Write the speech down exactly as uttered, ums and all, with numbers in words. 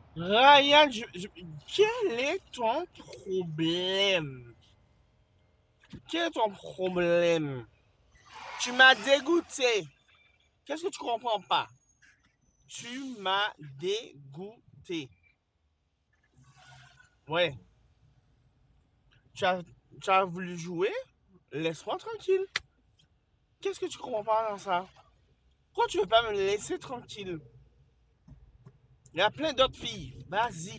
Ryan, je- je- quel est ton problème? Quel est ton problème? Tu m'as dégoûté. Qu'est-ce que tu comprends pas? Tu m'as dégoûté. Ouais. Tu as, tu as voulu jouer? Laisse-moi tranquille. Qu'est-ce que tu comprends pas dans ça? Pourquoi tu veux pas me laisser tranquille? Il y a plein d'autres filles. Vas-y.